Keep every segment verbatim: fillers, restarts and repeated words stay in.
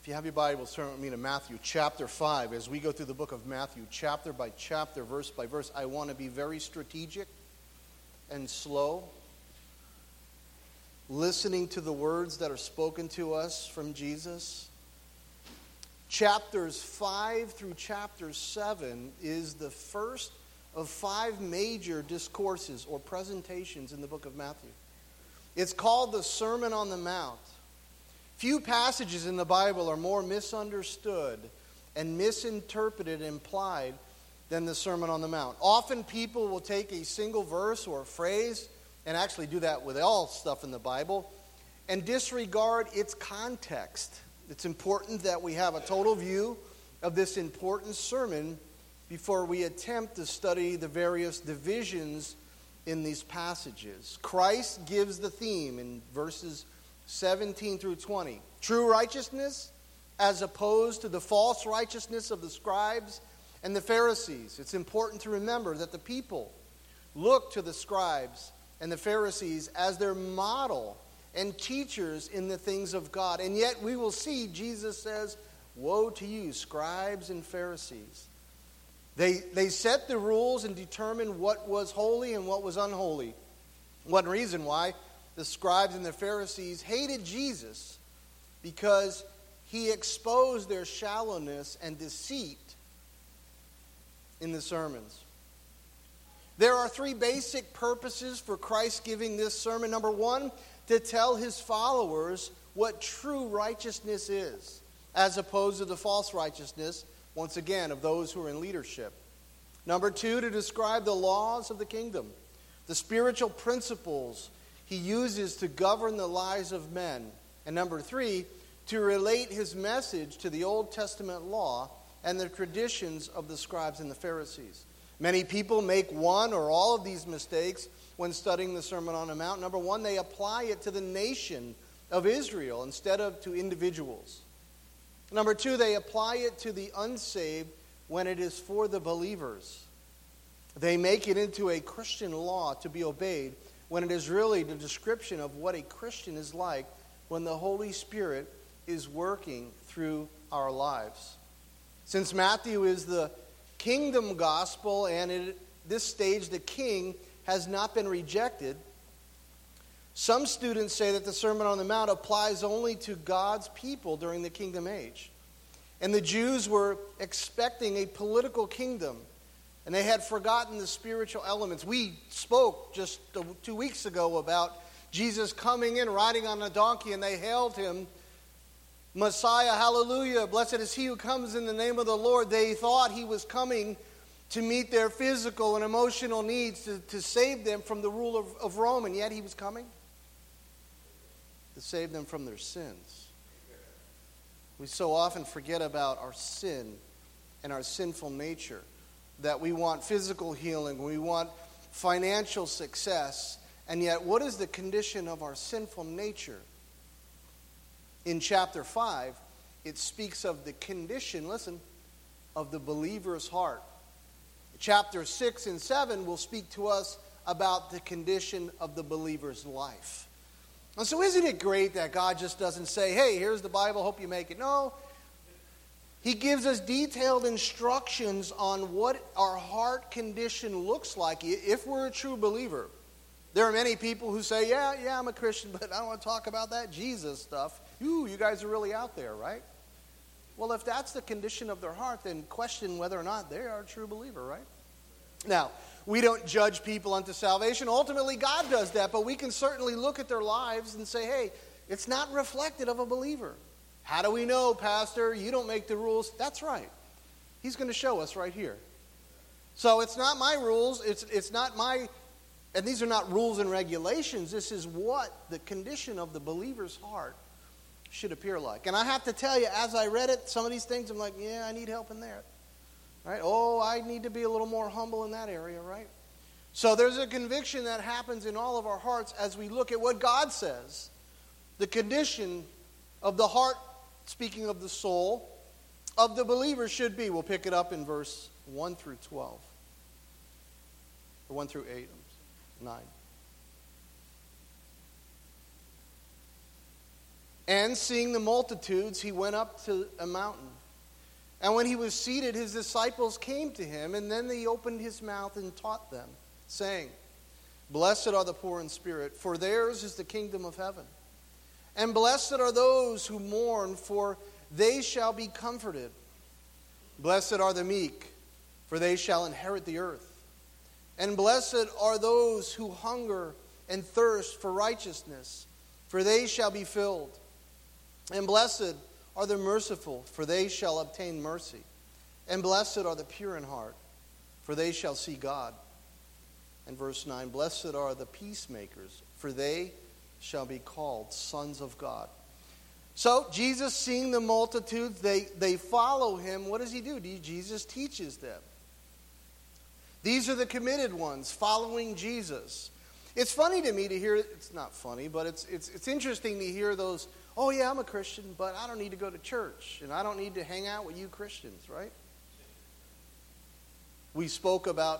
If you have your Bibles, turn with me to Matthew chapter five. As we go through the book of Matthew, chapter by chapter, verse by verse, I want to be very strategic and slow, listening to the words that are spoken to us from Jesus. Chapters five through chapter seven is the first of five major discourses or presentations in the book of Matthew. It's called the Sermon on the Mount. Few passages in the Bible are more misunderstood and misinterpreted and implied than the Sermon on the Mount. Often people will take a single verse or a phrase, and actually do that with all stuff in the Bible, and disregard its context. It's important that we have a total view of this important sermon before we attempt to study the various divisions in these passages. Christ gives the theme in verses seventeen through twenty. True righteousness as opposed to the false righteousness of the scribes and the Pharisees. It's important to remember that the people look to the scribes and the Pharisees as their model and teachers in the things of God. And yet we will see Jesus says, "Woe to you, scribes and Pharisees." They, they set the rules and determined what was holy and what was unholy. One reason why the scribes and the Pharisees hated Jesus, because he exposed their shallowness and deceit in the sermons. There are three basic purposes for Christ giving this sermon. Number one, to tell his followers what true righteousness is, as opposed to the false righteousness, once again, of those who are in leadership. Number two, to describe the laws of the kingdom, the spiritual principles he uses to govern the lives of men. And number three, to relate his message to the Old Testament law and the traditions of the scribes and the Pharisees. Many people make one or all of these mistakes when studying the Sermon on the Mount. Number one, they apply it to the nation of Israel instead of to individuals. Number two, they apply it to the unsaved when it is for the believers. They make it into a Christian law to be obeyed when it is really the description of what a Christian is like when the Holy Spirit is working through our lives. Since Matthew is the kingdom gospel, and at this stage the king has not been rejected, some students say that the Sermon on the Mount applies only to God's people during the kingdom age. And the Jews were expecting a political kingdom, and they had forgotten the spiritual elements. We spoke just two weeks ago about Jesus coming in, riding on a donkey, and they hailed him, Messiah, hallelujah, blessed is he who comes in the name of the Lord. They thought he was coming to meet their physical and emotional needs, to, to save them from the rule of, of Rome, and yet he was coming to save them from their sins. We so often forget about our sin and our sinful nature, that we want physical healing, we want financial success, and yet what is the condition of our sinful nature? In chapter five, it speaks of the condition, listen, of the believer's heart. Chapter six and seven will speak to us about the condition of the believer's life. And so isn't it great that God just doesn't say, hey, here's the Bible, hope you make it. No. He gives us detailed instructions on what our heart condition looks like if we're a true believer. There are many people who say, yeah, yeah, I'm a Christian, but I don't want to talk about that Jesus stuff. Ooh, you guys are really out there, right? Well, if that's the condition of their heart, then question whether or not they are a true believer, right? Now, we don't judge people unto salvation. Ultimately, God does that, but we can certainly look at their lives and say, hey, it's not reflective of a believer. How do we know, Pastor? You don't make the rules. That's right. He's going to show us right here. So it's not my rules. It's, it's not my, and these are not rules and regulations. This is what the condition of the believer's heart should appear like. And I have to tell you, as I read it, some of these things, I'm like, yeah, I need help in there. Right? Oh, I need to be a little more humble in that area, right? So there's a conviction that happens in all of our hearts as we look at what God says. The condition of the heart, speaking of the soul, of the believer should be. We'll pick it up in verse one through twelve. Or one through eight, nine. And seeing the multitudes, he went up to a mountain. And when he was seated, his disciples came to him, and then he opened his mouth and taught them, saying, Blessed are the poor in spirit, for theirs is the kingdom of heaven. And blessed are those who mourn, for they shall be comforted. Blessed are the meek, for they shall inherit the earth. And blessed are those who hunger and thirst for righteousness, for they shall be filled. And blessed are the merciful, for they shall obtain mercy. And blessed are the pure in heart, for they shall see God. And verse nine, Blessed are the peacemakers, for they shall be called sons of God. So, Jesus, seeing the multitudes, they, they follow him. What does he do? Jesus teaches them. These are the committed ones, following Jesus. It's funny to me to hear, it's not funny, but it's, it's, it's interesting to hear those, oh yeah, I'm a Christian, but I don't need to go to church, and I don't need to hang out with you Christians, right? We spoke about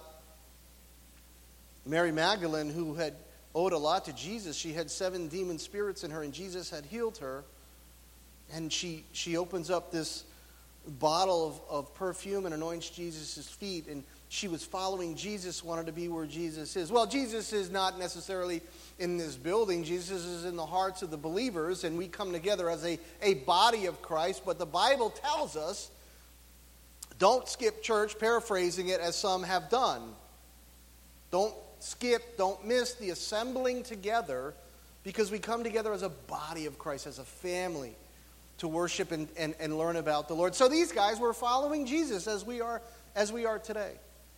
Mary Magdalene, who had owed a lot to Jesus. She had seven demon spirits in her, and Jesus had healed her. And she, she opens up this bottle of, of perfume and anoints Jesus' feet, and she was following Jesus, wanted to be where Jesus is. Well, Jesus is not necessarily in this building. Jesus is in the hearts of the believers, and we come together as a, a body of Christ. But the Bible tells us, don't skip church, paraphrasing it as some have done. Don't skip, don't miss the assembling together, because we come together as a body of Christ, as a family, to worship and, and, and learn about the Lord. So these guys were following Jesus as we are, as we are today.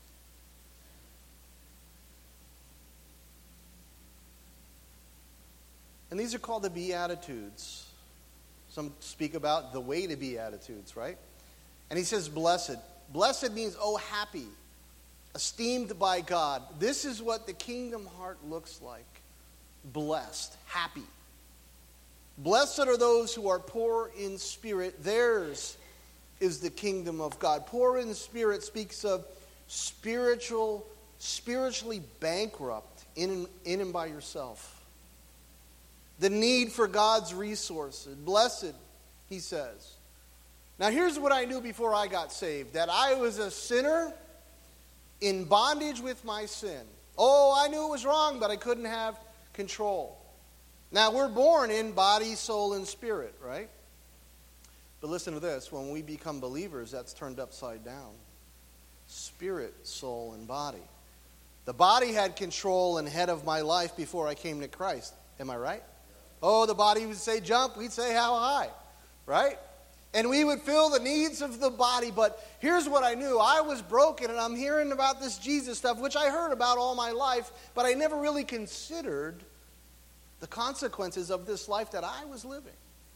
And these are called the Beatitudes. Some speak about the way to Beatitudes, right? And he says, blessed. Blessed means, oh, happy, esteemed by God. This is what the kingdom heart looks like. Blessed, happy. Blessed are those who are poor in spirit. Theirs is the kingdom of God. Poor in spirit speaks of spiritual, spiritually bankrupt in, in and by yourself. The need for God's resources. Blessed, he says. Now here's what I knew before I got saved. That I was a sinner in bondage with my sin. Oh, I knew it was wrong, but I couldn't have control. Now, we're born in body, soul, and spirit, right? But listen to this. When we become believers, that's turned upside down. Spirit, soul, and body. The body had control and head of my life before I came to Christ. Am I right? Oh, the body would say jump, we'd say how high, right? And we would fill the needs of the body. But here's what I knew. I was broken, and I'm hearing about this Jesus stuff, which I heard about all my life, but I never really considered the consequences of this life that I was living.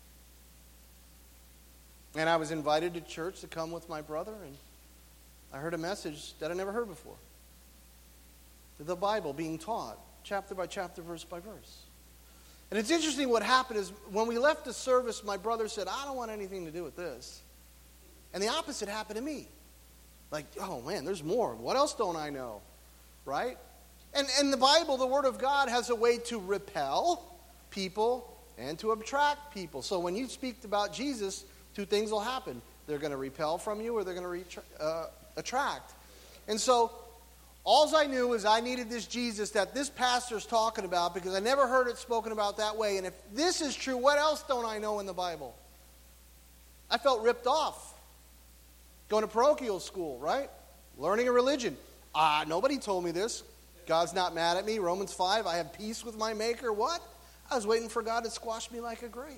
And I was invited to church to come with my brother, and I heard a message that I never heard before. The Bible being taught, chapter by chapter, verse by verse. And it's interesting what happened is when we left the service, my brother said, I don't want anything to do with this. And the opposite happened to me. Like, oh man, there's more. What else don't I know? Right? And, and the Bible, the Word of God, has a way to repel people and to attract people. So when you speak about Jesus, two things will happen. They're going to repel from you, or they're going to uh, attract. And so all I knew is I needed this Jesus that this pastor's talking about, because I never heard it spoken about that way. And if this is true, what else don't I know in the Bible? I felt ripped off. Going to parochial school, right? Learning a religion. Ah, uh, nobody told me this. God's not mad at me. Romans five, I have peace with my Maker. What? I was waiting for God to squash me like a grape.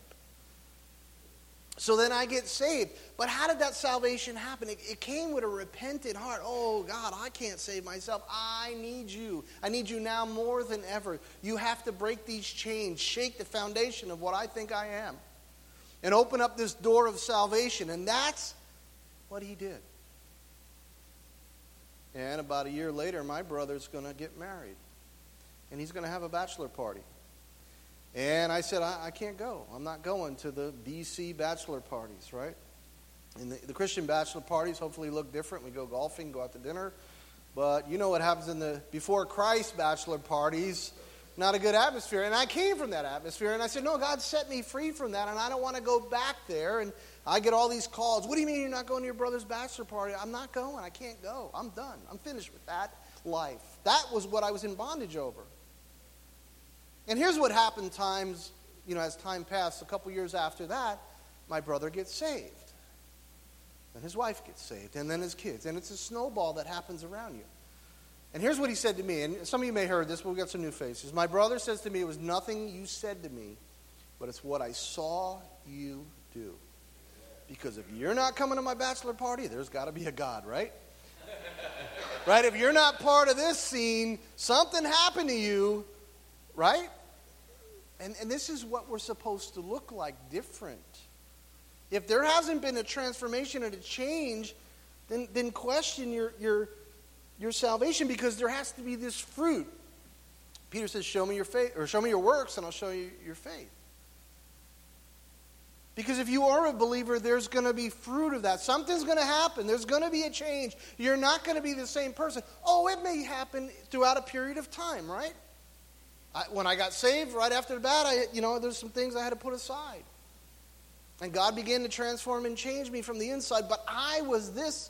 So then I get saved. But how did that salvation happen? It, it came with a repentant heart. Oh, God, I can't save myself. I need you. I need you now more than ever. You have to break these chains, shake the foundation of what I think I am, and open up this door of salvation. And that's what he did. And about a year later, my brother's going to get married. And he's going to have a bachelor party. And I said, I, I can't go. I'm not going to the B C bachelor parties, right? And the, the Christian bachelor parties hopefully look different. We go golfing, go out to dinner. But you know what happens in the before Christ bachelor parties. not a good atmosphere. And I came from that atmosphere, and I said, no, God set me free from that, and I don't want to go back there. And I get all these calls. What do you mean you're not going to your brother's bachelor party? I'm not going. I can't go. I'm done. I'm finished with that life. That was what I was in bondage over. And here's what happened times, you know, as time passed, a couple years after that, my brother gets saved. And his wife gets saved, and then his kids. And it's a snowball that happens around you. And here's what he said to me, and some of you may have heard this, but we've got some new faces. My brother says to me, it was nothing you said to me, but it's what I saw you do. Because if you're not coming to my bachelor party, there's got to be a God, right? Right? If you're not part of this scene, something happened to you, right? And, and this is what we're supposed to look like, different. If there hasn't been a transformation and a change, then, then question your, your, your salvation, because there has to be this fruit. Peter says, show me your faith, or show me your works, and I'll show you your faith. Because if you are a believer, there's going to be fruit of that. Something's going to happen. There's going to be a change. You're not going to be the same person. Oh, it may happen throughout a period of time, right? I, when I got saved, right after that, I, you know, there's some things I had to put aside. And God began to transform and change me from the inside. But I was this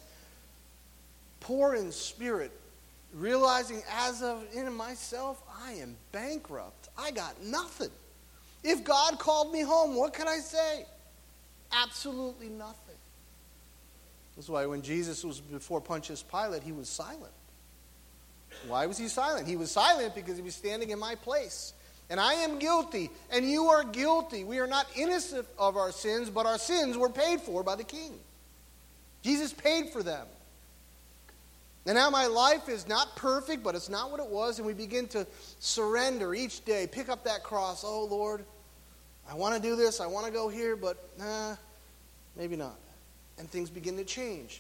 poor in spirit, realizing as of in myself, I am bankrupt. I got nothing. If God called me home, what could I say? Absolutely nothing. That's why when Jesus was before Pontius Pilate, he was silent. Why was he silent? He was silent because he was standing in my place. And I am guilty, and you are guilty. We are not innocent of our sins, but our sins were paid for by the King. Jesus paid for them. And now my life is not perfect, but it's not what it was, and we begin to surrender each day. Pick up that cross. Oh, Lord, I want to do this. I want to go here, but nah, maybe not. And things begin to change.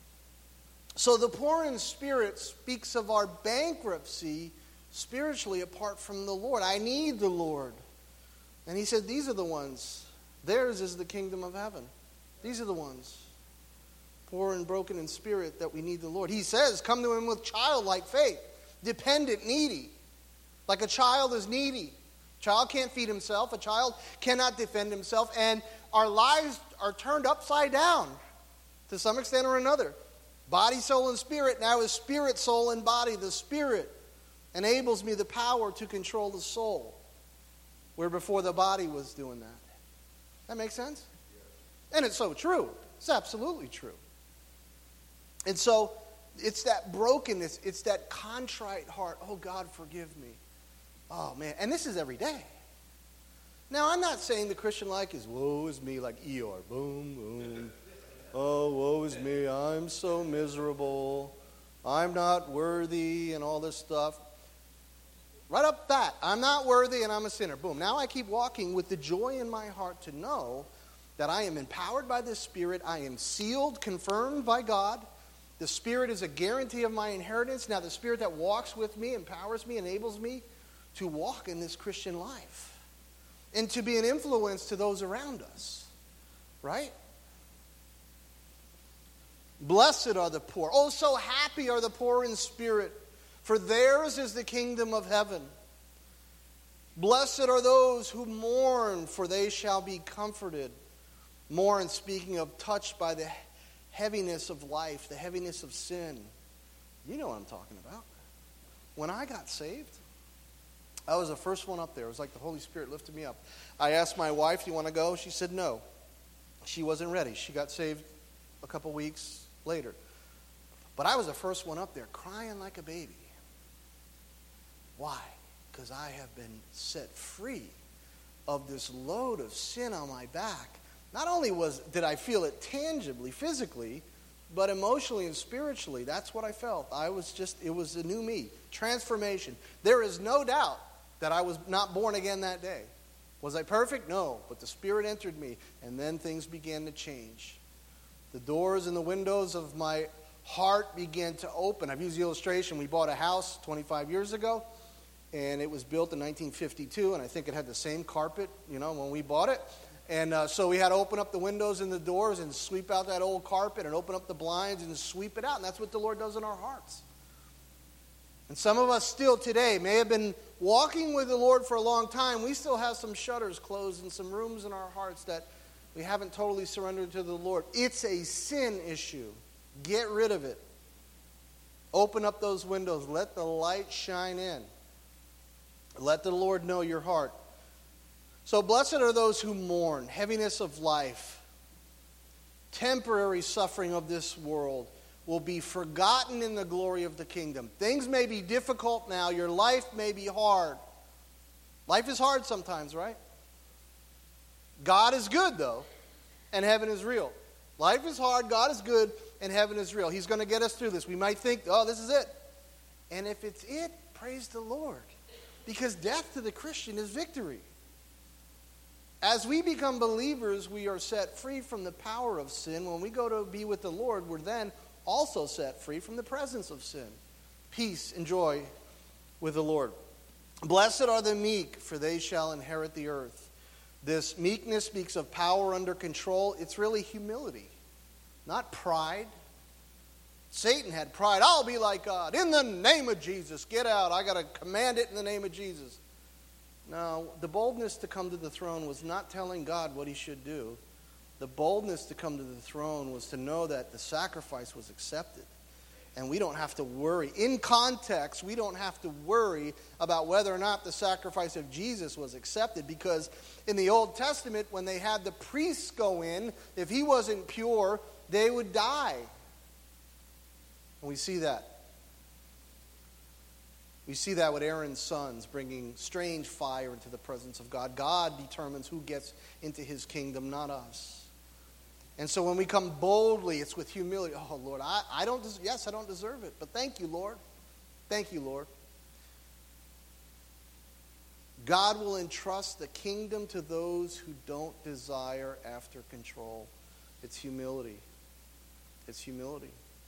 So the poor in spirit speaks of our bankruptcy spiritually apart from the Lord. I need the Lord. And he said, these are the ones. Theirs is the kingdom of heaven. These are the ones. Poor and broken in spirit, that we need the Lord. He says, come to him with childlike faith. Dependent, needy. Like a child is needy. A child can't feed himself. A child cannot defend himself. And our lives are turned upside down to some extent or another. Body, soul, and spirit. Now is spirit, soul, and body. The spirit enables me the power to control the soul, where before the body was doing that. That makes sense? And it's so true. It's absolutely true. And so it's that brokenness. It's that contrite heart. Oh, God, forgive me. Oh, man. And this is every day. Now, I'm not saying the Christian life is woe is me, like Eeyore. Boom, boom. Oh, woe is me. I'm so miserable. I'm not worthy and all this stuff. Right up that. I'm not worthy and I'm a sinner. Boom. Now I keep walking with the joy in my heart to know that I am empowered by the Spirit. I am sealed, confirmed by God. The Spirit is a guarantee of my inheritance. Now the Spirit that walks with me, empowers me, enables me to walk in this Christian life. And to be an influence to those around us. Right? Blessed are the poor. Oh, so happy are the poor in spirit, for theirs is the kingdom of heaven. Blessed are those who mourn, for they shall be comforted. Mourn, speaking of touched by the heaviness of life, the heaviness of sin. You know what I'm talking about. When I got saved, I was the first one up there. It was like the Holy Spirit lifted me up. I asked my wife, do you want to go? She said no. She wasn't ready. She got saved a couple weeks later. But I was the first one up there crying like a baby. Why? Because I have been set free of this load of sin on my back. Not only was did I feel it tangibly, physically, but emotionally and spiritually. That's what I felt. I was just, it was a new me. Transformation. There is no doubt that I was not born again that day. Was I perfect? No. But the Spirit entered me, and then things began to change. The doors and the windows of my heart began to open. I've used the illustration. We bought a house twenty-five years ago, and it was built in nineteen fifty-two, and I think it had the same carpet, you know, when we bought it. And uh, so we had to open up the windows and the doors and sweep out that old carpet and open up the blinds and sweep it out. And that's what the Lord does in our hearts. And some of us still today may have been walking with the Lord for a long time. We still have some shutters closed and some rooms in our hearts that we haven't totally surrendered to the Lord. It's a sin issue. Get rid of it. Open up those windows. Let the light shine in. Let the Lord know your heart. So blessed are those who mourn, heaviness of life, temporary suffering of this world will be forgotten in the glory of the kingdom. Things may be difficult now. Your life may be hard. Life is hard sometimes, right? God is good, though, and heaven is real. Life is hard, God is good, and heaven is real. He's going to get us through this. We might think, oh, this is it. And if it's it, praise the Lord. Because death to the Christian is victory. As we become believers, we are set free from the power of sin. When we go to be with the Lord, we're then also set free from the presence of sin. Peace and joy with the Lord. Blessed are the meek, for they shall inherit the earth. This meekness speaks of power under control. It's really humility, not pride. Satan had pride. I'll be like God. In the name of Jesus, get out. I got to command it in the name of Jesus. No, the boldness to come to the throne was not telling God what he should do. The boldness to come to the throne was to know that the sacrifice was accepted. And we don't have to worry. In context, we don't have to worry about whether or not the sacrifice of Jesus was accepted. Because in the Old Testament, when they had the priests go in, if he wasn't pure, they would die. And we see that. We see that with Aaron's sons bringing strange fire into the presence of God. God determines who gets into his kingdom, not us. And so when we come boldly, it's with humility. Oh, Lord, I, I don't, des- yes, I don't deserve it, but thank you, Lord. Thank you, Lord. God will entrust the kingdom to those who don't desire after control. It's humility. It's humility.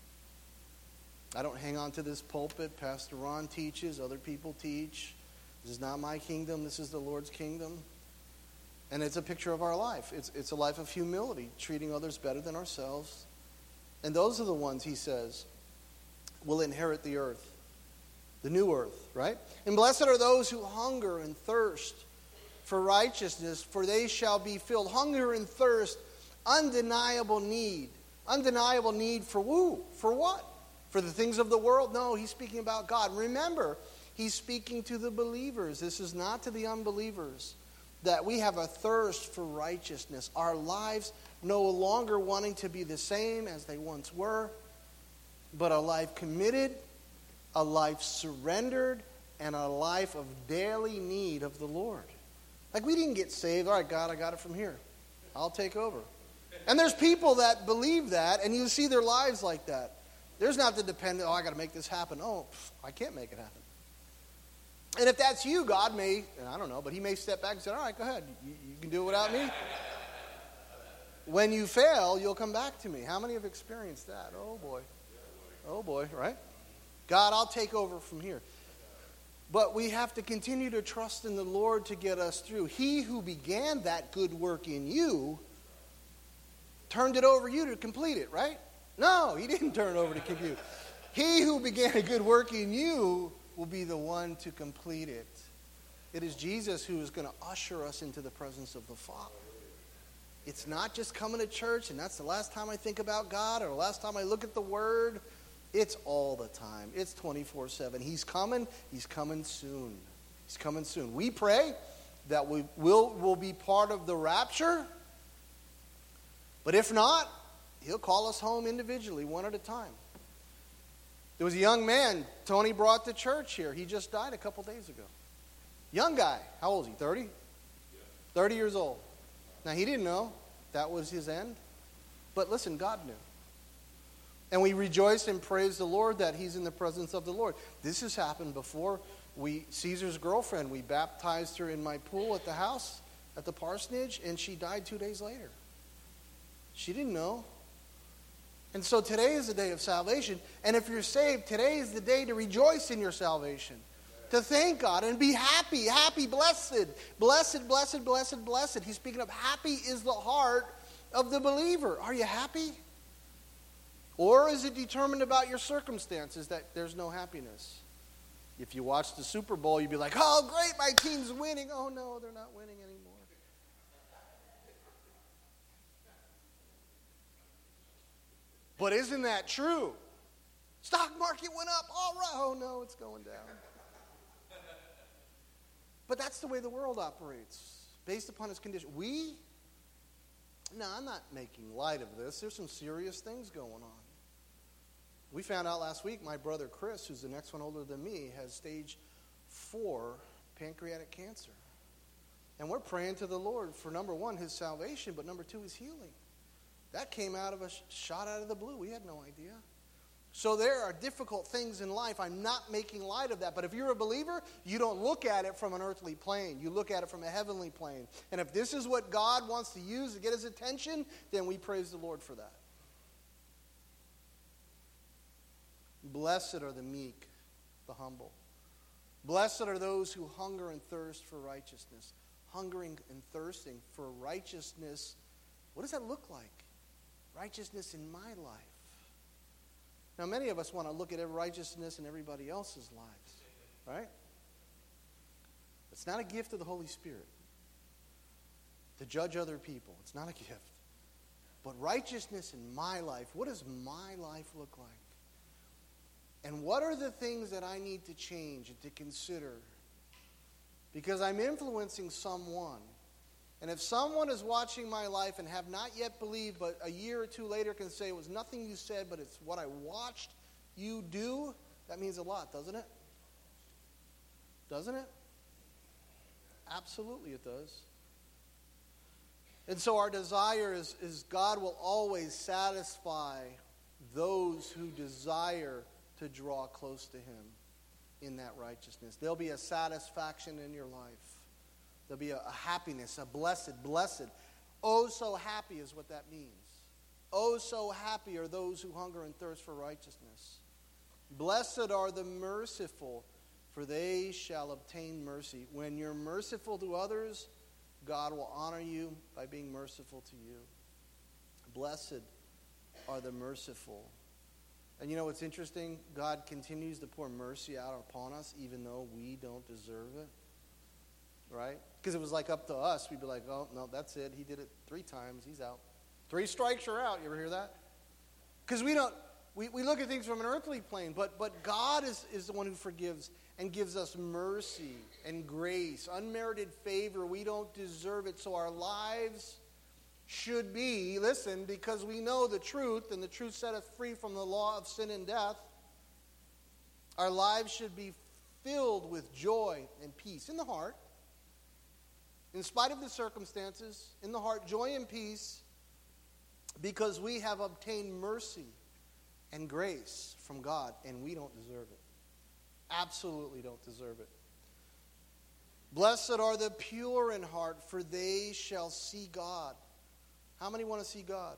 I don't hang on to this pulpit. Pastor Ron teaches. Other people teach. This is not my kingdom. This is the Lord's kingdom. And it's a picture of our life. It's, it's a life of humility, treating others better than ourselves. And those are the ones, he says, will inherit the earth. The new earth, right? And blessed are those who hunger and thirst for righteousness, for they shall be filled. Hunger and thirst, undeniable need. Undeniable need for who? For what? For the things of the world? No, he's speaking about God. Remember, he's speaking to the believers. This is not to the unbelievers. That we have a thirst for righteousness. Our lives no longer wanting to be the same as they once were, but a life committed, a life surrendered, and a life of daily need of the Lord. Like we didn't get saved. All right, God, I got it from here. I'll take over. And there's people that believe that, and you see their lives like that. There's not the dependent, oh, I got to make this happen. Oh, I can't make it happen. And if that's you, God may, and I don't know, but he may step back and say, all right, go ahead. You, you can do it without me. When you fail, you'll come back to me. How many have experienced that? Oh, boy. Oh, boy, right? God, I'll take over from here. But we have to continue to trust in the Lord to get us through. He who began that good work in you turned it over you to complete it, right? No, he didn't turn it over to complete it. He who began a good work in you will be the one to complete it. It is Jesus who is going to usher us into the presence of the Father. It's not just coming to church and that's the last time I think about God or the last time I look at the Word. It's all the time. It's twenty-four seven. He's coming. He's coming soon. He's coming soon. We pray that we will, will be part of the rapture. But if not, he'll call us home individually, one at a time. There was a young man Tony brought to church here. He just died a couple days ago. Young guy. How old is he? thirty? thirty years old. Now, he didn't know that was his end. But listen, God knew. And we rejoice and praise the Lord that he's in the presence of the Lord. This has happened before. We Caesar's girlfriend, we baptized her in my pool at the house, at the parsonage, and she died two days later. She didn't know. And so today is the day of salvation. And if you're saved, today is the day to rejoice in your salvation. To thank God and be happy, happy, blessed. Blessed, blessed, blessed, blessed. He's speaking of happy is the heart of the believer. Are you happy? Or is it determined about your circumstances that there's no happiness? If you watch the Super Bowl, you'd be like, oh, great, my team's winning. Oh, no, they're not winning anymore. But isn't that true? Stock market went up. All right. Oh, no, it's going down. But that's the way the world operates, based upon its condition. We, no, I'm not making light of this. There's some serious things going on. We found out last week my brother Chris, who's the next one older than me, has stage four pancreatic cancer. And we're praying to the Lord for, number one, his salvation, but number two, his healing. That came out of a shot out of the blue. We had no idea. So there are difficult things in life. I'm not making light of that. But if you're a believer, you don't look at it from an earthly plane. You look at it from a heavenly plane. And if this is what God wants to use to get his attention, then we praise the Lord for that. Blessed are the meek, the humble. Blessed are those who hunger and thirst for righteousness. Hungering and thirsting for righteousness. What does that look like? Righteousness in my life. Now, many of us want to look at righteousness in everybody else's lives, right? It's not a gift of the Holy Spirit to judge other people. It's not a gift. But righteousness in my life, what does my life look like? And what are the things that I need to change and to consider? Because I'm influencing someone. And if someone is watching my life and have not yet believed, but a year or two later can say it was nothing you said, but it's what I watched you do, that means a lot, doesn't it? Doesn't it? Absolutely it does. And so our desire is, is God will always satisfy those who desire to draw close to him in that righteousness. There'll be a satisfaction in your life. There'll be a, a happiness, a blessed, blessed. Oh, so happy is what that means. Oh, so happy are those who hunger and thirst for righteousness. Blessed are the merciful, for they shall obtain mercy. When you're merciful to others, God will honor you by being merciful to you. Blessed are the merciful. And you know what's interesting? God continues to pour mercy out upon us even though we don't deserve it. Right? Because it was like up to us. We'd be like, oh, no, that's it. He did it three times. He's out. Three strikes, you're out. You ever hear that? Because we don't, we, we look at things from an earthly plane, but, but God is, is the one who forgives and gives us mercy and grace, unmerited favor. We don't deserve it. So our lives should be, listen, because we know the truth, and the truth set us free from the law of sin and death, our lives should be filled with joy and peace in the heart. In spite of the circumstances, in the heart, joy and peace, because we have obtained mercy and grace from God, and we don't deserve it. Absolutely don't deserve it. Blessed are the pure in heart, for they shall see God. How many want to see God?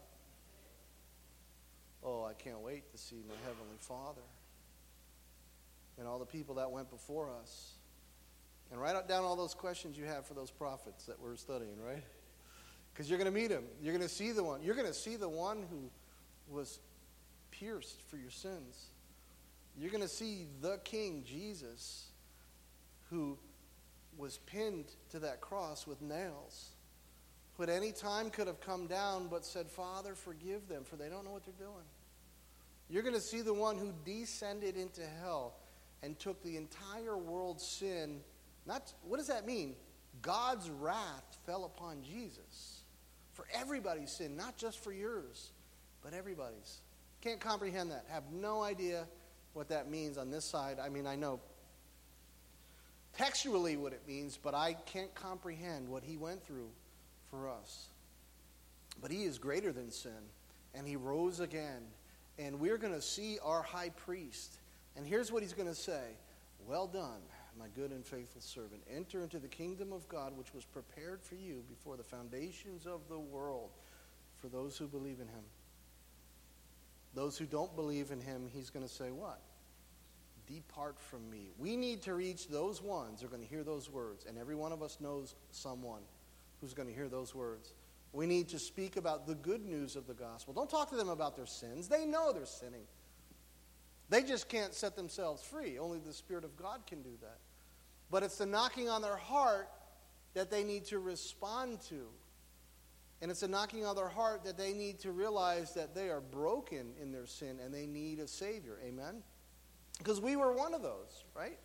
Oh, I can't wait to see my Heavenly Father and all the people that went before us. And write down all those questions you have for those prophets that we're studying, right? Because you're going to meet him. You're going to see the one. You're going to see the one who was pierced for your sins. You're going to see the King, Jesus, who was pinned to that cross with nails, who at any time could have come down but said, Father, forgive them, for they don't know what they're doing. You're going to see the one who descended into hell and took the entire world's sin. Not, what does that mean? God's wrath fell upon Jesus for everybody's sin, not just for yours, but everybody's. Can't comprehend that. Have no idea what that means on this side. I mean, I know textually what it means, but I can't comprehend what he went through for us. But he is greater than sin, and he rose again, and we're going to see our high priest. And here's what he's going to say. Well done, my good and faithful servant. Enter into the kingdom of God, which was prepared for you before the foundations of the world, for those who believe in him. Those who don't believe in him, he's going to say what? Depart from me. We need to reach those ones who are going to hear those words. And every one of us knows someone who's going to hear those words. We need to speak about the good news of the gospel. Don't talk to them about their sins. They know they're sinning. They just can't set themselves free. Only the Spirit of God can do that. But it's the knocking on their heart that they need to respond to. And it's a knocking on their heart that they need to realize that they are broken in their sin and they need a Savior. Amen? Because we were one of those, right?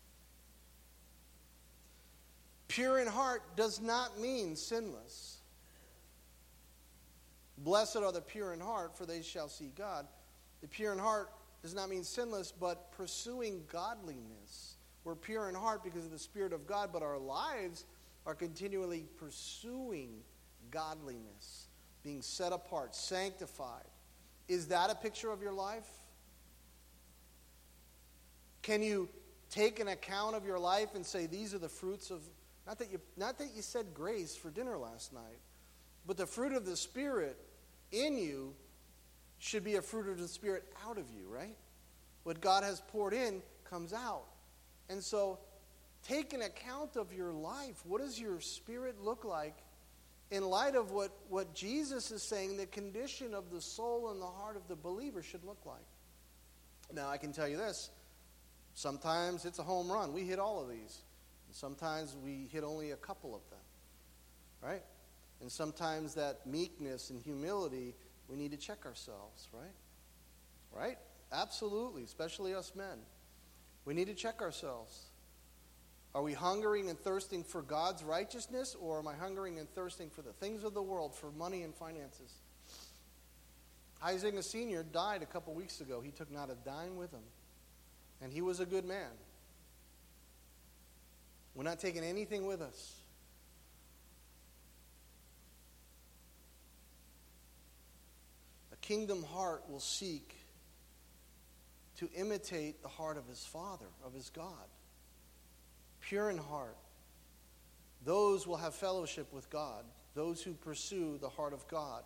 Pure in heart does not mean sinless. Blessed are the pure in heart, for they shall see God. The pure in heart does not mean sinless, but pursuing godliness. We're pure in heart because of the Spirit of God, but our lives are continually pursuing godliness, being set apart, sanctified. Is that a picture of your life? Can you take an account of your life and say, these are the fruits of, not that you, not that you said grace for dinner last night, but the fruit of the Spirit in you should be a fruit of the Spirit out of you, right? What God has poured in comes out. And so, take an account of your life. What does your spirit look like in light of what, what Jesus is saying the condition of the soul and the heart of the believer should look like? Now, I can tell you this. Sometimes it's a home run. We hit all of these. And sometimes we hit only a couple of them. Right? And sometimes that meekness and humility, we need to check ourselves, right? Right? Absolutely, especially us men. We need to check ourselves. Are we hungering and thirsting for God's righteousness, or am I hungering and thirsting for the things of the world, for money and finances? Huizinga Senior died a couple weeks ago. He took not a dime with him. And he was a good man. We're not taking anything with us. A kingdom heart will seek to imitate the heart of his Father, of his God. Pure in heart. Those will have fellowship with God. Those who pursue the heart of God.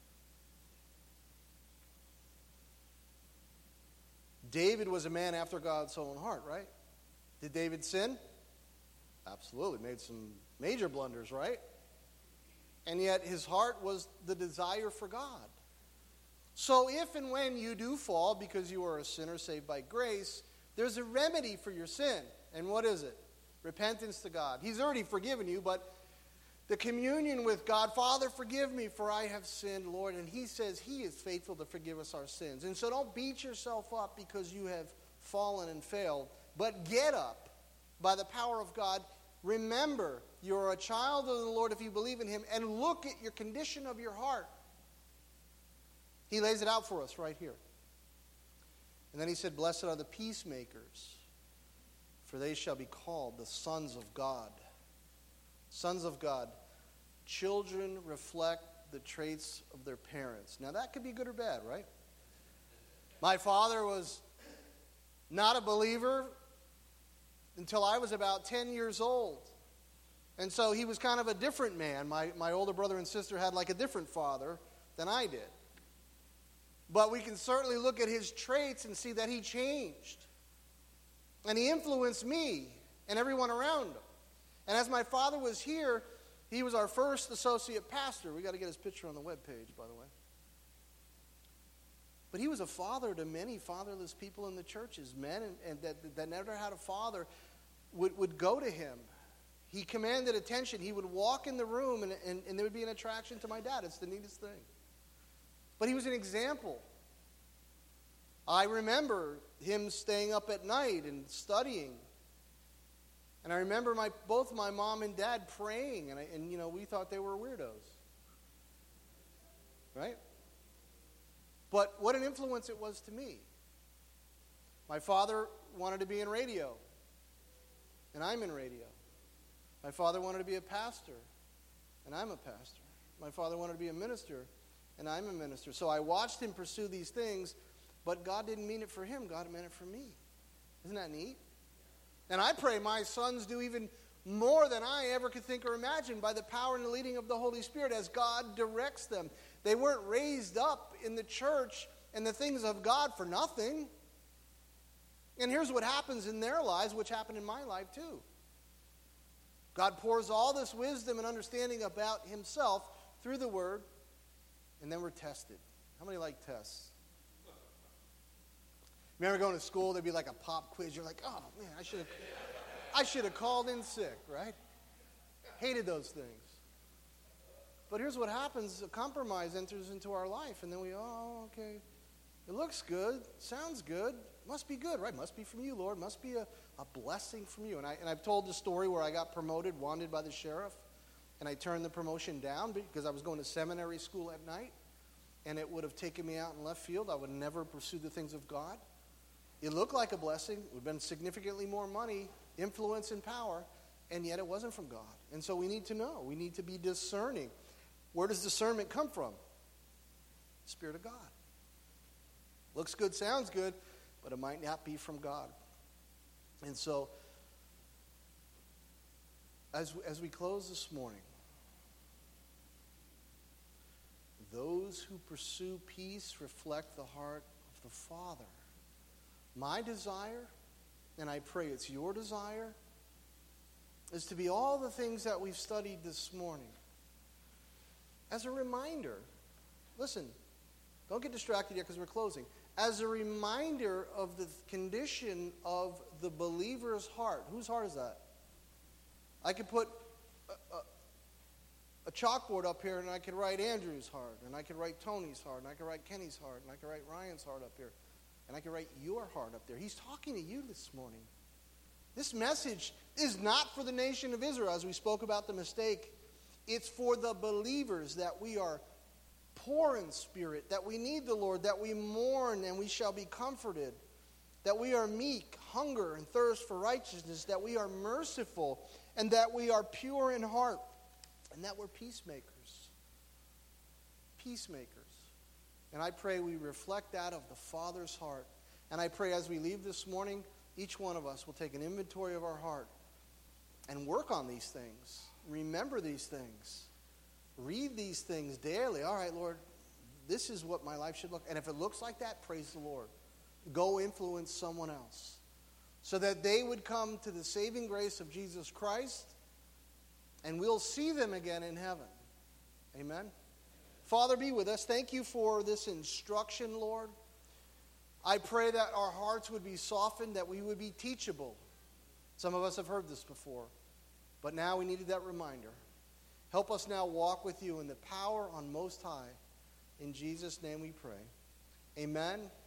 David was a man after God's own heart, right? Did David sin? Absolutely. Made some major blunders, right? And yet his heart was the desire for God. So if and when you do fall because you are a sinner saved by grace, there's a remedy for your sin. And what is it? Repentance to God. He's already forgiven you, but the communion with God, Father, forgive me for I have sinned, Lord. And he says he is faithful to forgive us our sins. And so don't beat yourself up because you have fallen and failed, but get up by the power of God. Remember, you're a child of the Lord if you believe in him, and look at your condition of your heart. He lays it out for us right here. And then he said, blessed are the peacemakers, for they shall be called the sons of God. Sons of God. Children reflect the traits of their parents. Now that could be good or bad, right? My father was not a believer until I was about ten years old. And so he was kind of a different man. My, my older brother and sister had like a different father than I did. But we can certainly look at his traits and see that he changed. And he influenced me and everyone around him. And as my father was here, he was our first associate pastor. We got to get his picture on the webpage, by the way. But he was a father to many fatherless people in the churches. Men and, and that, that never had a father would, would go to him. He commanded attention. He would walk in the room and, and, and there would be an attraction to my dad. It's the neatest thing. But he was an example. I remember him staying up at night and studying. And I remember my both my mom and dad praying. And, I, and you know, we thought they were weirdos. Right? But what an influence it was to me. My father wanted to be in radio. And I'm in radio. My father wanted to be a pastor. And I'm a pastor. My father wanted to be a minister. And I'm a minister. So I watched him pursue these things, but God didn't mean it for him. God meant it for me. Isn't that neat? And I pray my sons do even more than I ever could think or imagine by the power and the leading of the Holy Spirit as God directs them. They weren't raised up in the church and the things of God for nothing. And here's what happens in their lives, which happened in my life too. God pours all this wisdom and understanding about himself through the Word. And then we're tested. How many like tests? Remember going to school, there'd be like a pop quiz. You're like, oh, man, I should have I should have called in sick, right? Hated those things. But here's what happens. A compromise enters into our life, and then we, oh, okay. It looks good. Sounds good. Must be good, right? Must be from you, Lord. Must be a, a blessing from you. And, I, and I've told the story where I got promoted, wanted by the sheriff, and I turned the promotion down because I was going to seminary school at night, and it would have taken me out in left field. I would never pursue the things of God. It looked like a blessing. It would have been significantly more money, influence, and power, and yet it wasn't from God. And so we need to know. We need to be discerning. Where does discernment come from? The Spirit of God. Looks good, sounds good, but it might not be from God. And so, as, as we close this morning, those who pursue peace reflect the heart of the Father. My desire, and I pray it's your desire, is to be all the things that we've studied this morning. As a reminder, listen, don't get distracted yet because we're closing. As a reminder of the condition of the believer's heart. Whose heart is that? I could put a, a, a chalkboard up here and I could write Andrew's heart, and I could write Tony's heart, and I could write Kenny's heart, and I could write Ryan's heart up here, and I could write your heart up there. He's talking to you this morning. This message is not for the nation of Israel, as we spoke about the mistake. It's for the believers, that we are poor in spirit, that we need the Lord, that we mourn and we shall be comforted, that we are meek, hunger and thirst for righteousness, that we are merciful, and that we are pure in heart, and that we're peacemakers. Peacemakers. And I pray we reflect that of the Father's heart. And I pray as we leave this morning, each one of us will take an inventory of our heart and work on these things. Remember these things. Read these things daily. All right, Lord, this is what my life should look. And if it looks like that, praise the Lord. Go influence someone else so that they would come to the saving grace of Jesus Christ, and we'll see them again in heaven. Amen. Father, be with us. Thank you for this instruction, Lord. I pray that our hearts would be softened, that we would be teachable. Some of us have heard this before, but now we needed that reminder. Help us now walk with you in the power on Most High. In Jesus' name we pray. Amen.